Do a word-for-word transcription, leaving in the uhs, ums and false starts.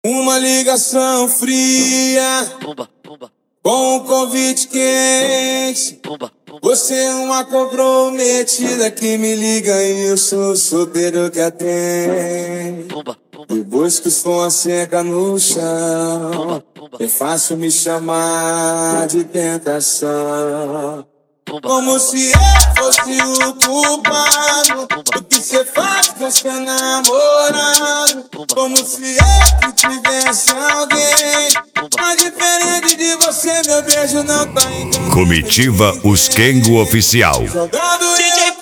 Uma ligação fria com um convite quente. Você é uma comprometida que me liga e eu sou solteiro que atende. Depois que o som seca no chão, é fácil me chamar de tentação. Como se eu fosse o culpado do que cê faz com seu namorado. Como se eu tivesse alguém. Mas diferente de você, meu beijo não tá enganado. Comitiva Os Kengo Oficial. Jogando D J